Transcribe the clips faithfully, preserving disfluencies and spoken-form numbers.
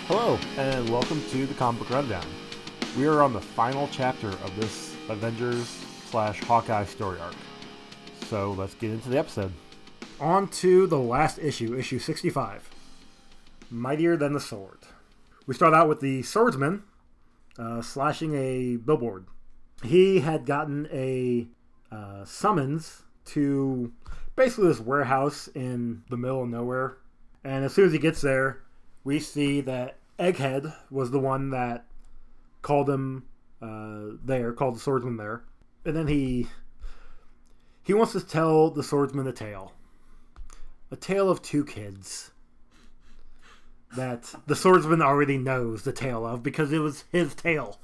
Hello, and welcome to the Comic Book Rundown. We are on the final chapter of this Avengers slash Hawkeye story arc. So let's get into the episode. On to the last issue, issue sixty-five. Mightier Than the Sword. We start out with the swordsman uh, slashing a billboard. He had gotten a uh, summons to basically this warehouse in the middle of nowhere. And as soon as he gets there, we see that Egghead was the one that called him uh, there, called the swordsman there. And then he he wants to tell the swordsman a tale. A tale of two kids that the swordsman already knows the tale of because it was his tale.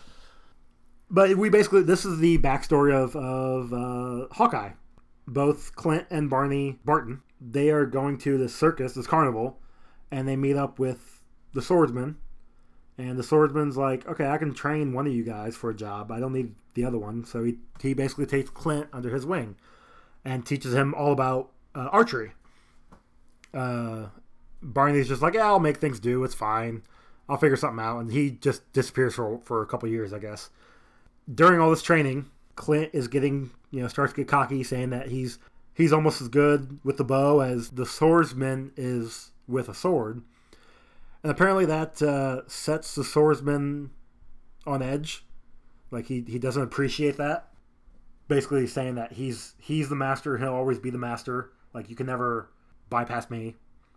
But we basically, this is the backstory of, of uh, Hawkeye. Both Clint and Barney Barton, they are going to this circus, this carnival, and they meet up with the swordsman. And the swordsman's like, okay, I can train one of you guys for a job. I don't need the other one. So he, he basically takes Clint under his wing and teaches him all about uh, archery. Uh, Barney's just like, yeah, I'll make things do. It's fine. I'll figure something out. And he just disappears for, for a couple years, I guess. During all this training, Clint is getting, you know, starts to get cocky, saying that he's he's almost as good with the bow as the swordsman is with a sword. And apparently that uh, sets the swordsman on edge. Like, he, he doesn't appreciate that. Basically saying that he's he's the master, he'll always be the master. Like, you can never bypass me.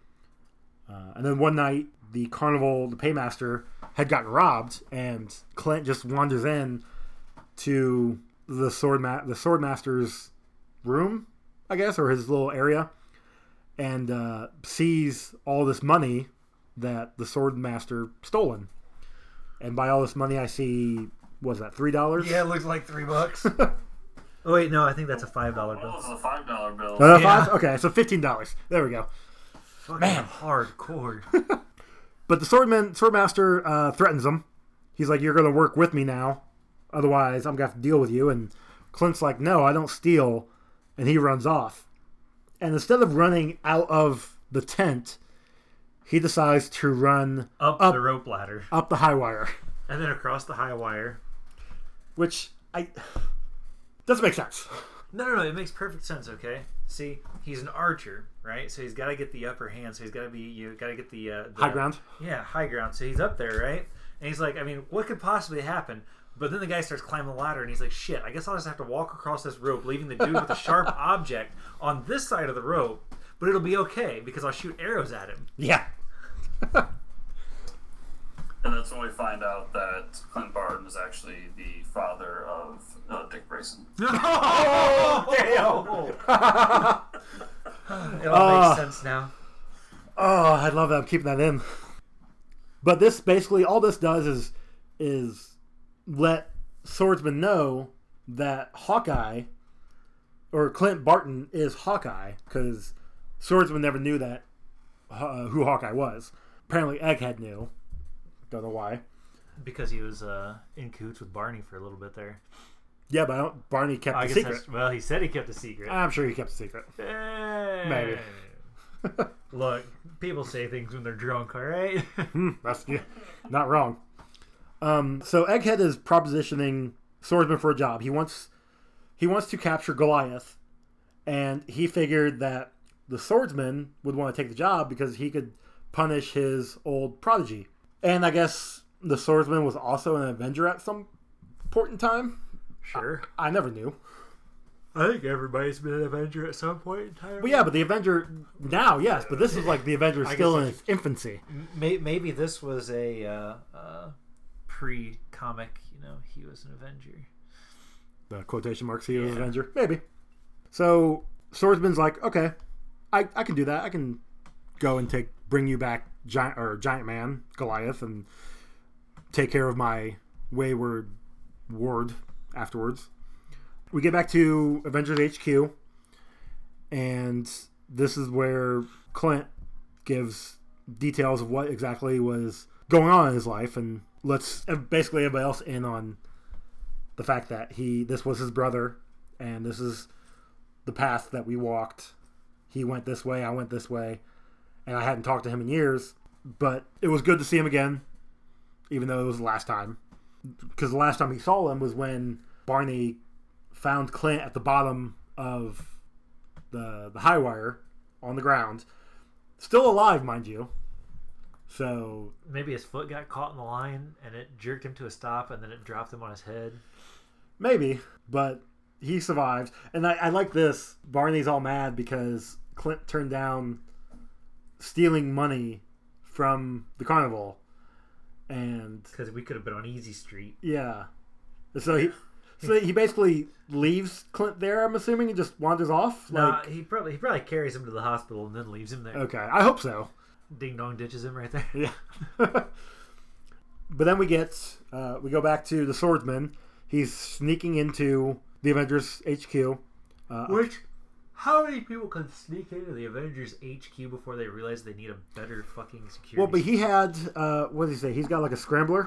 Uh, and then one night, the carnival, the paymaster, had gotten robbed, and Clint just wanders in to the sword ma- the swordmaster's room, I guess, or his little area, and uh, sees all this money that the swordmaster stolen. And by all this money, I see, what was that, three dollars? Yeah, it looks like three bucks. Oh wait, no, I think that's a five dollar bill. Oh, it's a five dollar bill. Uh, Yeah. five? Okay, so fifteen dollars. There we go. Fucking Man. hardcore. But the swordman, swordmaster uh, threatens him. He's like, you're going to work with me now. Otherwise, I'm going to have to deal with you. And Clint's like, no, I don't steal. And he runs off. And instead of running out of the tent, he decides to run Up, Up. the rope ladder. up the high wire. And then across the high wire. Which, I... doesn't make sense. No, no, no, it makes perfect sense, okay? See, he's an archer, right? So he's got to get the upper hand. So he's got to be, you got to get the, uh, the... High ground? Yeah, high ground. So he's up there, right? And he's like, I mean, what could possibly happen? But then the guy starts climbing the ladder, and he's like, shit, I guess I'll just have to walk across this rope, leaving the dude with a sharp object on this side of the rope. But it'll be okay, because I'll shoot arrows at him. Yeah. And that's when we find out that Clint Barton is actually the father of uh, Dick Grayson. Oh, damn! It all Uh, makes sense now. Oh, I love that. I'm keeping that in. But this, basically, all this does is is let Swordsman know that Hawkeye, or Clint Barton, is Hawkeye, because Swordsman never knew that uh, who Hawkeye was. Apparently Egghead knew. Don't know why. Because he was uh, in coots with Barney for a little bit there. Yeah, but I don't, Barney kept I the guess secret. that's- well, he said he kept the secret. I'm sure he kept the secret. Hey. Maybe. Look, people say things when they're drunk, all right? Hmm, that's yeah, not wrong. Um, so Egghead is propositioning Swordsman for a job. He wants he wants to capture Goliath, and he figured that the Swordsman would want to take the job because he could punish his old prodigy. And I guess the Swordsman was also an Avenger at some point in time. Sure. I, I never knew. I think everybody's been an Avenger at some point in time. Well, yeah, but the Avenger now, yes, but this is like the Avenger I still in guess its infancy. May- Maybe this was a uh, uh, pre-comic, you know, he was an Avenger. The quotation marks, he was Yeah. Avenger. Maybe. So Swordsman's like, okay, I, I can do that. I can go and take bring you back giant or giant man Goliath and take care of my wayward ward afterwards. We get back to Avengers H Q, and this is where Clint gives details of what exactly was going on in his life, and lets basically everybody else in on the fact that he this was his brother, and this is the path that we walked. He went this way, I went this way, and I hadn't talked to him in years. but it was good to see him again, even though it was the last time. Because the last time he saw him was when Barney found Clint at the bottom of the the high wire on the ground, still alive, mind you. So maybe his foot got caught in the line and it jerked him to a stop, and then it dropped him on his head. Maybe, but he survived. And I, I like this. Barney's all mad because Clint turned down stealing money from the carnival, and because we could have been on Easy Street. Yeah, so he. So he basically leaves Clint there, I'm assuming, and just wanders off? No, like, he probably he probably carries him to the hospital and then leaves him there. Okay, I hope so. Ding dong ditches him right there. Yeah. But then we get, uh, we go back to the swordsman. He's sneaking into the Avengers H Q. Uh, Which, how many people can sneak into the Avengers H Q before they realize they need a better fucking security? Well, but he had, uh, what did he say? He's got like a scrambler.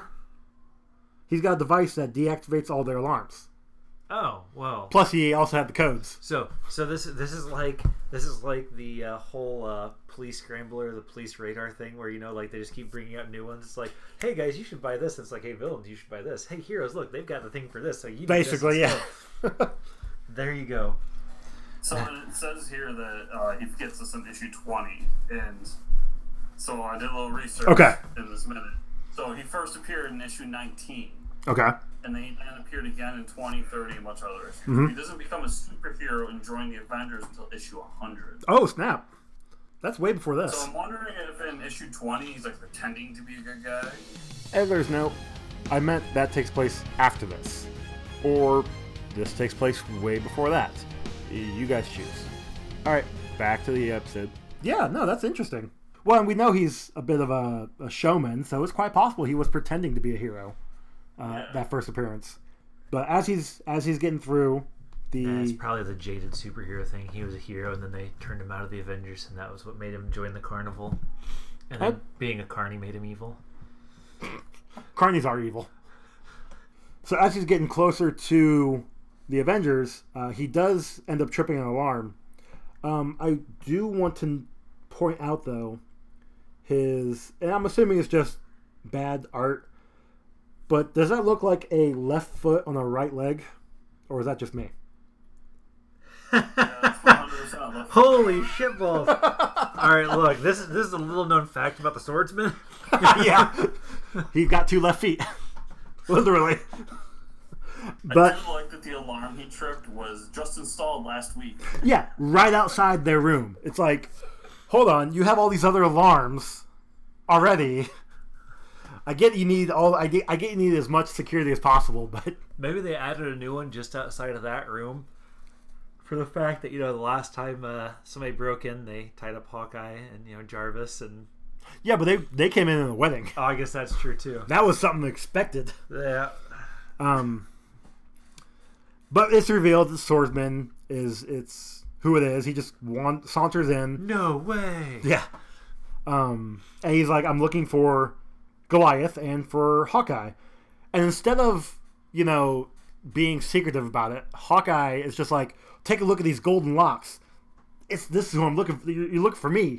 He's got a device that deactivates all their alarms. Oh, well. Plus, he also had the codes. So, so this this is like this is like the uh, whole uh, police scrambler, the police radar thing, where you know, like they just keep bringing out new ones. It's like, hey guys, you should buy this. And it's like, hey villains, you should buy this. Hey heroes, look, they've got the thing for this. So you basically, yeah. There you go. So it says here that uh, he gets us in issue twenty, and so I did a little research okay. in this minute. So he first appeared in issue nineteen. Okay. And then he then appeared again in twenty, thirty, and much others. Mm-hmm. He doesn't become a superhero and join the Avengers until issue one hundred. Oh, snap. That's way before this. So I'm wondering if in issue twenty he's like pretending to be a good guy. Edler's note. I meant that takes place after this. Or this takes place way before that. You guys choose. Alright, back to the episode. Yeah, no, that's interesting. Well, and we know he's a bit of a, a showman, so it's quite possible he was pretending to be a hero. Uh, yeah. That first appearance, but as he's as he's getting through the, yeah, it's probably the jaded superhero thing. He was a hero, and then they turned him out of the Avengers, and that was what made him join the carnival. And then I... being a carny made him evil. Carnies are evil. So as he's getting closer to the Avengers, uh, he does end up tripping an alarm. Um, I do want to point out though his, and I'm assuming it's just bad art. But does that look like a left foot on a right leg? Or is that just me? Yeah, that's one hundred percent left. Holy shitballs. Alright, look, this is this is a little known fact about the swordsman. Yeah. He's got two left feet. Literally. But I did like that the alarm he tripped was just installed last week. yeah, right outside their room. It's like, hold on, you have all these other alarms already. I get you need all. I get. I get you need as much security as possible, but Maybe they added a new one just outside of that room for the fact that, you know, the last time uh, somebody broke in, they tied up Hawkeye and, you know, Jarvis and. yeah, but they they came in in a wedding. Oh, I guess that's true too. That was something expected. Yeah. Um. But it's revealed the swordsman is it's who it is. He just wan- saunters in. No way. Yeah. Um. And he's like, I'm looking for Goliath and for Hawkeye. And instead of, you know, being secretive about it, Hawkeye is just like, take a look at these golden locks. It's this is who I'm looking for. You, you look for me.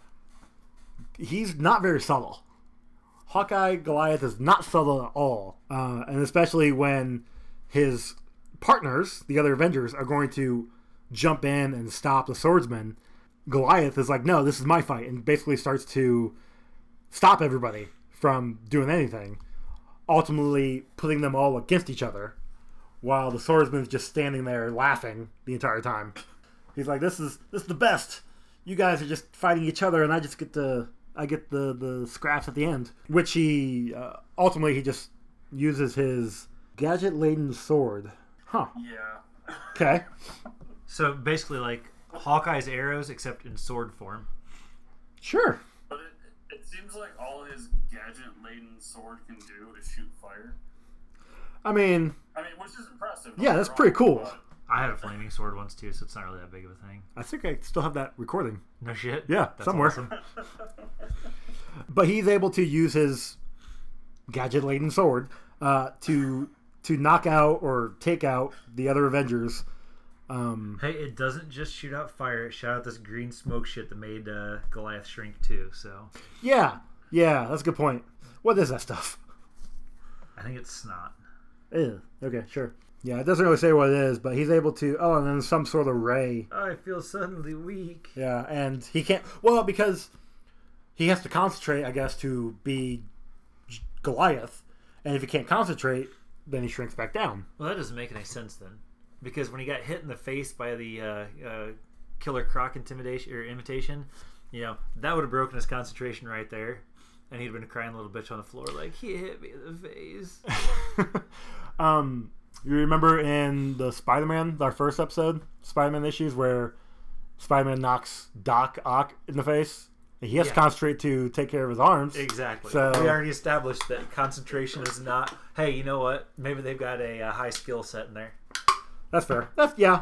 He's not very subtle. Hawkeye Goliath is not subtle at all. Uh, and especially when his partners, the other Avengers, are going to jump in and stop the swordsman. Goliath is like, no, this is my fight. And basically starts to stop everybody from doing anything, ultimately putting them all against each other, while the swordsman's just standing there laughing the entire time. He's like, "This is this is the best. You guys are just fighting each other, and I just get the I get the the scraps at the end." Which he uh, ultimately he just uses his gadget-laden sword. Huh. Yeah. Okay. So basically, like Hawkeye's arrows, except in sword form. Sure. But it, it seems like all his gadget-laden sword can do is shoot fire. I mean, I mean, which is impressive. yeah, that's pretty cool. But I had a flaming sword once too, so it's not really that big of a thing. I think I still have that recording. No shit. Yeah, That's somewhere. awesome. But he's able to use his gadget-laden sword uh, to to knock out or take out the other Avengers. Um, Hey, it doesn't just shoot out fire; it shot out this green smoke shit that made uh, Goliath shrink too. So yeah, Yeah, that's a good point. What is that stuff? I think it's snot. Ew. Okay, sure. Yeah, it doesn't really say what it is, but he's able to. Oh, and then some sort of ray. I feel suddenly weak. Yeah, and he can't. Well, because he has to concentrate, I guess, to be Goliath. And if he can't concentrate, then he shrinks back down. Well, that doesn't make any sense then, because when he got hit in the face by the uh, uh, Killer Croc intimidation or imitation, you know, that would have broken his concentration right there, and he'd been crying a little bitch on the floor like he hit me in the face. um, you remember in the Spider-Man, our first episode, Spider-Man issues, where Spider-Man knocks Doc Ock in the face? He has Yeah. to concentrate to take care of his arms. Exactly. So- we already established that concentration is not. Hey, you know what? Maybe they've got a, uh high skill set in there. That's fair. That's yeah.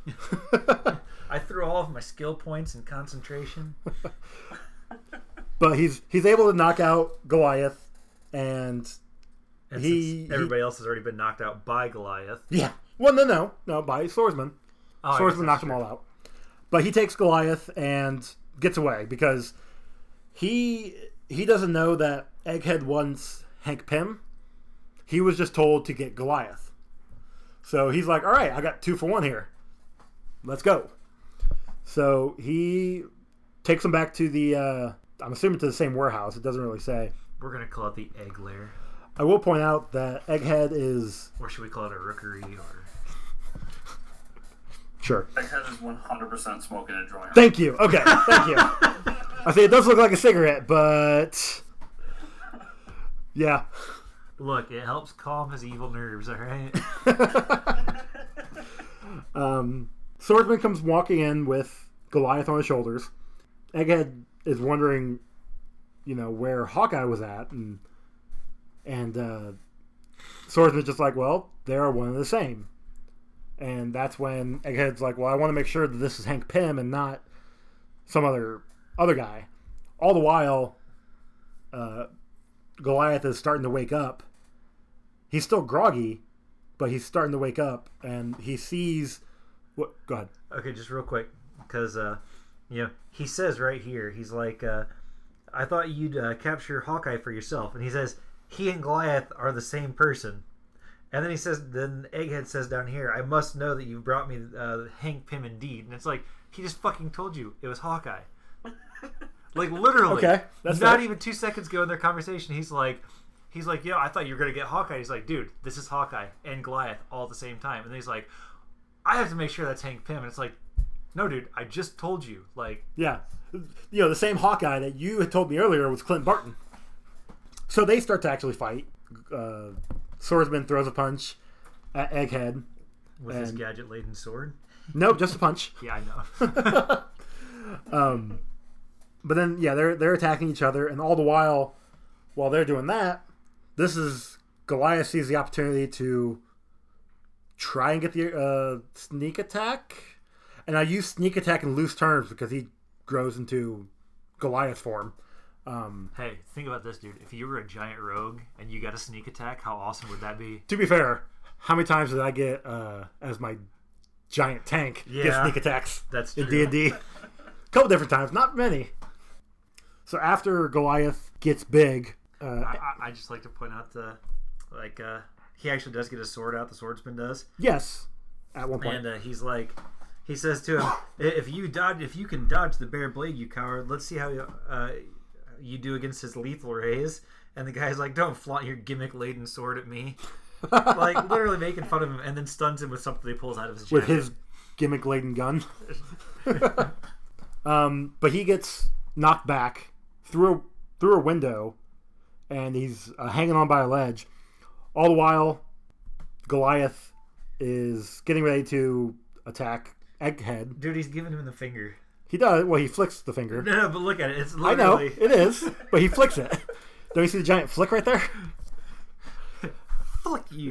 I threw all of my skill points in concentration. But he's he's able to knock out Goliath, and And He- since everybody else has already been knocked out by Goliath. yeah. Well, no, no, no, by Swordsman. Oh, I guess Swordsman that's knocked them true. all out. But he takes Goliath and gets away because he he doesn't know that Egghead wants Hank Pym. He was just told to get Goliath. So he's like, all right, I got two for one here. Let's go. So he takes him back to the, uh, I'm assuming to the same warehouse. It doesn't really say. We're going to call it the egg lair. I will point out that Egghead is... Or should we call it a rookery? Or Sure. Egghead is one hundred percent smoking a joint. Thank you. Okay, thank you. I say it does look like a cigarette, but... Yeah. Look, it helps calm his evil nerves, all right? Um, Swordsman comes walking in with Goliath on his shoulders. Egghead is wondering, you know, where Hawkeye was at, and and uh, Swordsman's just like, well, they are one and the same. And that's when Egghead's like, well, I want to make sure that this is Hank Pym and not some other other guy. All the while, uh, Goliath is starting to wake up. He's still groggy, but he's starting to wake up, and he sees what? Go ahead. Okay, just real quick, because uh, you know, he says right here, he's like, uh, "I thought you'd uh, capture Hawkeye for yourself," and he says he and Goliath are the same person. And then he says, then Egghead says down here, "I must know that you brought me uh, Hank Pym indeed," and it's like he just fucking told you it was Hawkeye. Like literally, Okay, that's not fair. even two seconds ago in their conversation, he's like. He's like, yo, I thought you were going to get Hawkeye. He's like, dude, this is Hawkeye and Goliath all at the same time. And then he's like, I have to make sure that's Hank Pym. And it's like, no, dude, I just told you. Like, Yeah, you know, the same Hawkeye that you had told me earlier was Clint Barton. So they start to actually fight. Uh, Swordsman throws a punch at Egghead. with his And- gadget-laden sword. Nope, just a punch. Yeah, I know. Um, but then, yeah, they're they're attacking each other, and all the while, while they're doing that, this is Goliath sees the opportunity to try and get the uh, sneak attack, and I use sneak attack in loose terms because he grows into Goliath form. Um, Hey, think about this, dude. If you were a giant rogue and you got a sneak attack, how awesome would that be? to be fair, how many times did I get uh, as my giant tank get Yeah. sneak attacks That's in true. D and D? A couple different times, not many. So after Goliath gets big, uh, I, I, I just like to point out the, like, uh, he actually does get his sword out. The swordsman does, yes, at one point. and uh, he's like, he says to him, "If you dodge, if you can dodge the bare blade, you coward. Let's see how you, uh, you do against his lethal rays." And the guy's like, "Don't flaunt your gimmick-laden sword at me." Like literally making fun of him, and then stuns him with something he pulls out of his jacket. with his gimmick laden gun. um, but he gets knocked back through a, through a window, and he's uh, hanging on by a ledge. All the while, Goliath is getting ready to attack Egghead. Dude, he's giving him the finger. He does. Well, he flicks the finger. No, no, but look at it. It's I know literally. it is, but he flicks it. Don't you see the giant flick right there? Fuck you.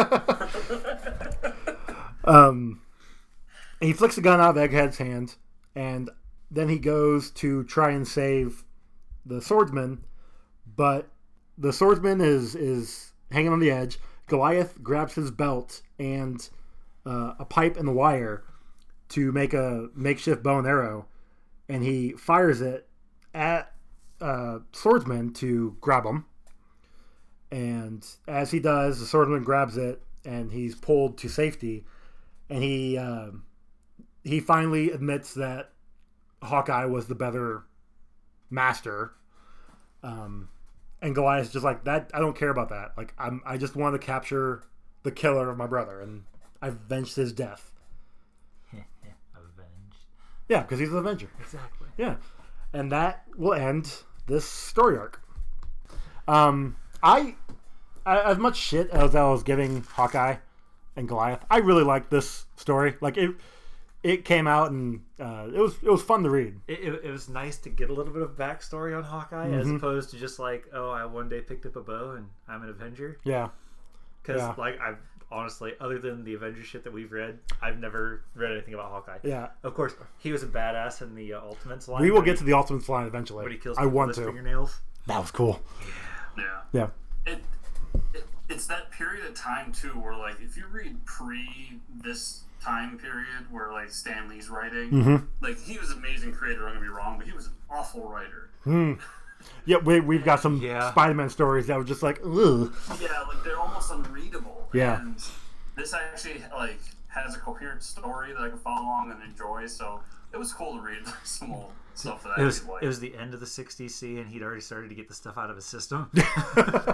Um, and he flicks the gun out of Egghead's hand, and then he goes to try and save the swordsman, but the swordsman is is hanging on the edge. Goliath grabs his belt and uh, a pipe and the wire to make a makeshift bow and arrow, and he fires it at uh, uh, swordsman to grab him. And as he does, the swordsman grabs it, and he's pulled to safety. And he uh, he finally admits that Hawkeye was the better master. Um, and Goliath's just like, that. I don't care about that. Like, I'm, I just want to capture the killer of my brother, and I've avenged his death. Avenged. Yeah, because he's an Avenger. Exactly. Yeah, and that will end this story arc. Um, I, I as much shit as I was giving Hawkeye and Goliath, I really liked this story. Like it, it came out and uh, it was it was fun to read. It, it, it was nice to get a little bit of backstory on Hawkeye, mm-hmm. as opposed to just like, oh, I one day picked up a bow and I'm an Avenger. Yeah, because yeah. like I've honestly, other than the Avenger shit that we've read, I've never read anything about Hawkeye. Yeah, of course he was a badass in the uh, Ultimates line. We will get he, to the Ultimates line eventually. But he kills I want with to. his fingernails. That was cool. Yeah. Yeah. Yeah. It, it it's that period of time too, where like if you read pre this time period where like Stan Lee's writing, mm-hmm. like he was an amazing creator. I'm gonna be wrong, but he was an awful writer. Hmm. Yeah, we we've got some yeah. Spider-Man stories that were just like, ugh. Yeah, like they're almost unreadable. Yeah. And this actually like has a coherent story that I can follow along and enjoy. So it was cool to read some old stuff that it I was. liked. It was the end of the sixties, see, and he'd already started to get the stuff out of his system. yeah.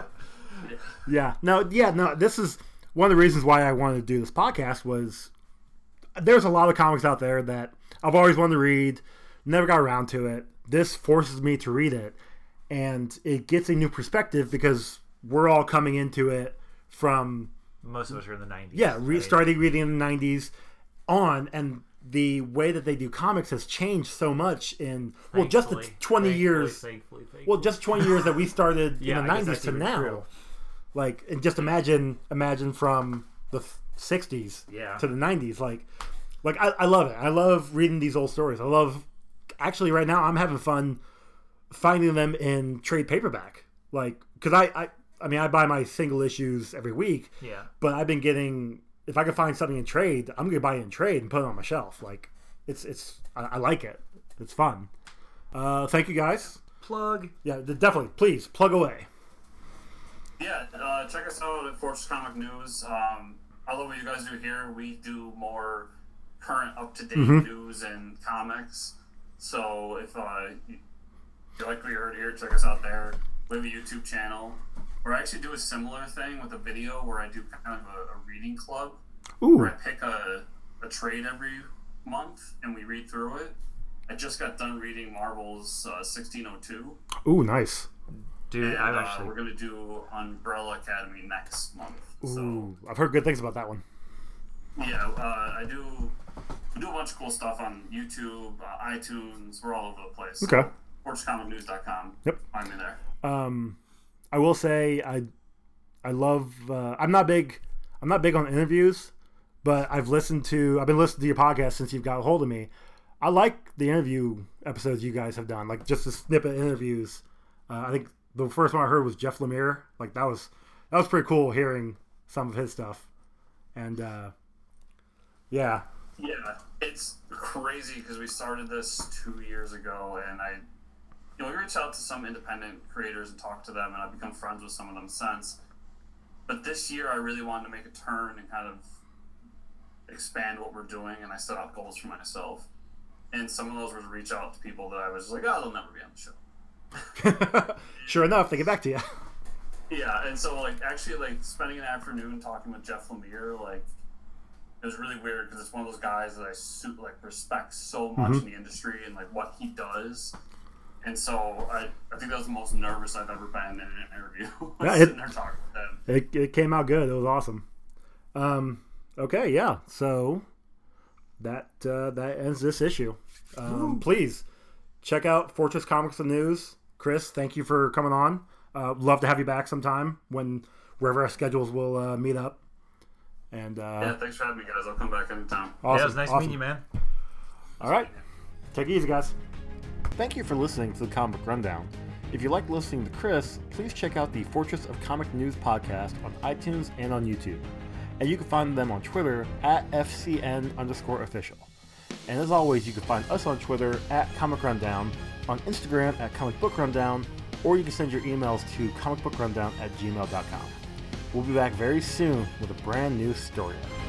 yeah. No. Yeah. No. This is one of the reasons why I wanted to do this podcast. Was there's a lot of comics out there that I've always wanted to read, never got around to it. This forces me to read it, and it gets a new perspective because we're all coming into it from. Most of us are in the nineties. Yeah, re- right? starting reading in the nineties on, and the way that they do comics has changed so much in thankfully, well, just the twenty thankfully, years. Thankfully, thankfully. Well, just twenty years that we started yeah, in the nineties to now. True. Like, and just imagine, imagine from the sixties yeah. to the nineties. Like, like I, I love it. I love reading these old stories. I love. Actually, right now, I'm having fun finding them in trade paperback. Like, because I, I, I mean, I buy my single issues every week. Yeah. But I've been getting. If I can find something in trade, I'm gonna buy it in trade and put it on my shelf. Like, it's it's. I, I like it. It's fun. Uh, thank you guys. Plug. Yeah, definitely. Please plug away. Yeah, uh, check us out at Fortress Comic News. Um, I love what you guys do here. We do more current, up-to-date mm-hmm. news and comics. So if uh, you, you like what you heard here, check us out there. We have a YouTube channel where I actually do a similar thing with a video where I do kind of a, a reading club. Ooh. Where I pick a, a trade every month and we read through it. I just got done reading Marvel's uh, sixteen oh two. Ooh, nice. Dude, and, I've uh, actually... we're going to do Umbrella Academy next month. Ooh, So, I've heard good things about that one. yeah, uh, I do I do a bunch of cool stuff on YouTube, uh, iTunes. We're all over the place. Okay. So, fortress comic news dot com. Yep. Find me there. Um, I will say I, I love. Uh, I'm not big. I'm not big on interviews, but I've listened to. I've been listening to your podcast since you've got a hold of me. I like the interview episodes you guys have done, like just the snippet interviews. Uh, I think the first one I heard was Jeff Lemire. Like that was that was pretty cool hearing some of his stuff, and uh, yeah. Yeah, it's crazy because we started this two years ago, and I, you know, we reached out to some independent creators and talked to them, and I've become friends with some of them since. But this year, I really wanted to make a turn and kind of expand what we're doing, and I set out goals for myself. And some of those were to reach out to people that I was just like, oh, they'll never be on the show. Sure enough, they get back to you. Yeah, and so like actually like spending an afternoon talking with Jeff Lemire, like it was really weird because it's one of those guys that I su- like respect so much mm-hmm. in the industry and like what he does. And so I, I think that was the most nervous I've ever been in an interview. Yeah, it, sitting there talking with him. It, it came out good. It was awesome. Um, okay, yeah. So that uh, that ends this issue. Um, please check out Fortress Comics and News. Chris, thank you for coming on. Uh, love to have you back sometime when wherever our schedules will uh, meet up. And uh, yeah, thanks for having me, guys. I'll come back anytime. Awesome. Yeah, it was nice awesome. meeting you, man. All right, take it easy, guys. Thank you for listening to the Comic Rundown. If you like listening to Chris, please check out the Fortress of Comic News podcast on iTunes and on YouTube. And you can find them on Twitter at F C N underscore official. And as always, you can find us on Twitter at Comic Rundown, on Instagram at Comic Book Rundown, or you can send your emails to comicbookrundown at gmail dot com. We'll be back very soon with a brand new story arc.